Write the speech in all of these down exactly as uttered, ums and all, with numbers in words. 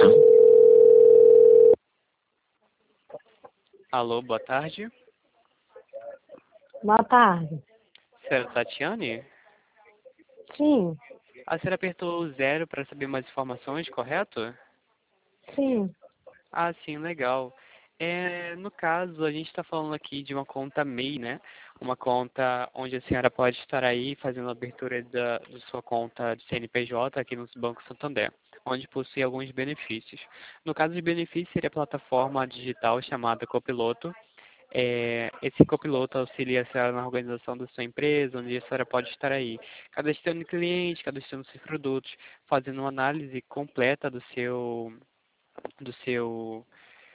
Alô, boa tarde. Boa tarde. Senhora Tatiane? Sim, A senhora apertou o zero para saber mais informações, correto? sim. Ah, sim, legal. É, no caso, a gente está falando aqui de uma conta M E I, né? Uma conta onde a senhora pode estar aí fazendo a abertura da, da sua conta de C N P J aqui no Banco Santander, onde possui alguns benefícios. No caso de benefício, seria a plataforma digital chamada Copiloto. É, esse copiloto auxilia a senhora na organização da sua empresa, onde a senhora pode estar aí cadastrando clientes, cadastrando seus produtos, fazendo uma análise completa do seu, do seu,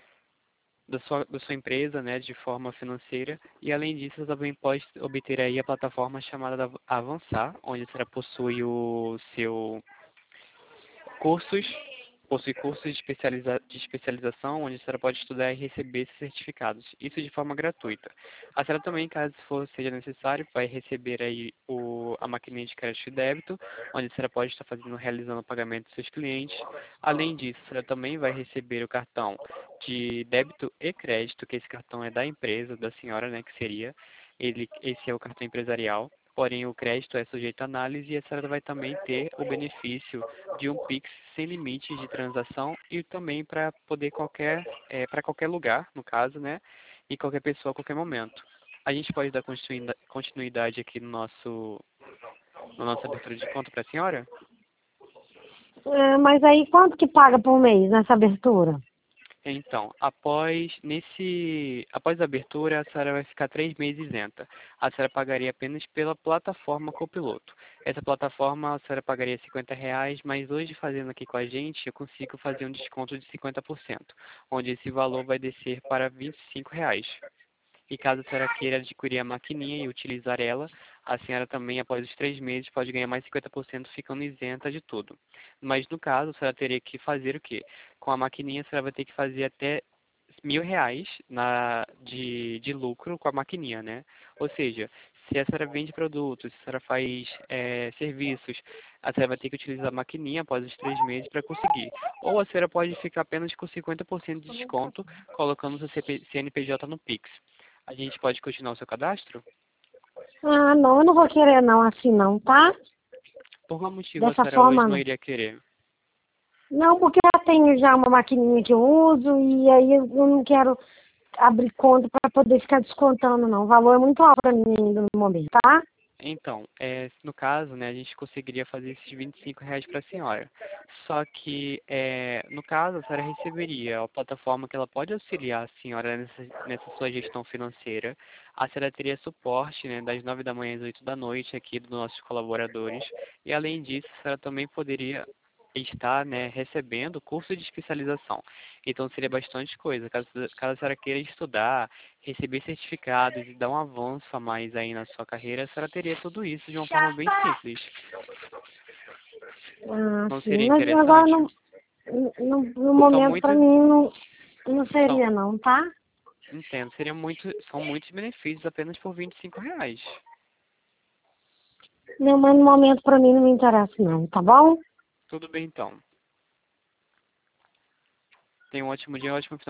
da sua, da sua empresa, né, de forma financeira. E além disso, você também pode obter aí a plataforma chamada Avançar, onde a senhora possui o seu cursos, possui cursos de, especializa de especialização, onde a senhora pode estudar e receber esses certificados. Isso de forma gratuita. A senhora também, caso for seja necessário, vai receber aí o, a maquininha de crédito e débito, onde a senhora pode estar fazendo, realizando o pagamento dos seus clientes. Além disso, a senhora também vai receber o cartão de débito e crédito, que esse cartão é da empresa, da senhora, né, que seria. Ele, esse é o cartão empresarial. Porém, o crédito é sujeito a análise e a senhora vai também ter o benefício de um Pix sem limites de transação e também para poder qualquer, é, para qualquer lugar, no caso, né? E qualquer pessoa a qualquer momento. A gente pode dar continuida- continuidade aqui no nosso, na nossa abertura de conta para a senhora? É, mas aí quanto que paga por mês nessa abertura? Então, após, nesse, após a abertura, a senhora vai ficar três meses isenta. A senhora pagaria apenas pela plataforma Copiloto. Essa plataforma a senhora pagaria cinquenta reais, mas hoje fazendo aqui com a gente, eu consigo fazer um desconto de cinquenta por cento, onde esse valor vai descer para vinte e cinco reais. E caso a senhora queira adquirir a maquininha e utilizar ela, a senhora também, após os três meses, pode ganhar mais cinquenta por cento ficando isenta de tudo. Mas no caso, a senhora teria que fazer o quê? Com a maquininha, a senhora vai ter que fazer até mil reais na, de, de lucro com a maquininha, né? Ou seja, se a senhora vende produtos, se a senhora faz é, serviços, a senhora vai ter que utilizar a maquininha após os três meses para conseguir. Ou a senhora pode ficar apenas com cinquenta por cento de desconto, colocando o seu C N P J no Pix. A gente pode continuar o seu cadastro? Ah, não, eu não vou querer não, assim não, tá? Por qual motivo a Dessa senhora hoje forma não não. iria querer? Não, porque eu já tenho já uma maquininha que eu uso e aí eu não quero abrir conta para poder ficar descontando não. O valor é muito alto para mim ainda no momento, tá? Então, é, no caso, né, a gente conseguiria fazer esses vinte e cinco reais para a senhora. Só que, é, no caso, a senhora receberia a plataforma que ela pode auxiliar a senhora nessa, nessa sua gestão financeira. A senhora teria suporte, né, das nove da manhã às oito da noite aqui dos nossos colaboradores. E, além disso, a senhora também poderia estar, né, recebendo curso de especialização. Então, seria bastante coisa. Caso, caso a senhora queira estudar, receber certificados e dar um avanço a mais aí na sua carreira, a senhora teria tudo isso de uma forma bem simples. Ah, Não sim, seria mas agora interessante? não, no, no São momento para muitos, mim não, não são, seria não, tá? entendo, seria muito, são muitos benefícios apenas por vinte e cinco reais. Não, mas no momento para mim não me interessa não, tá bom? Tudo bem então. Tenha um ótimo dia, um ótimo final.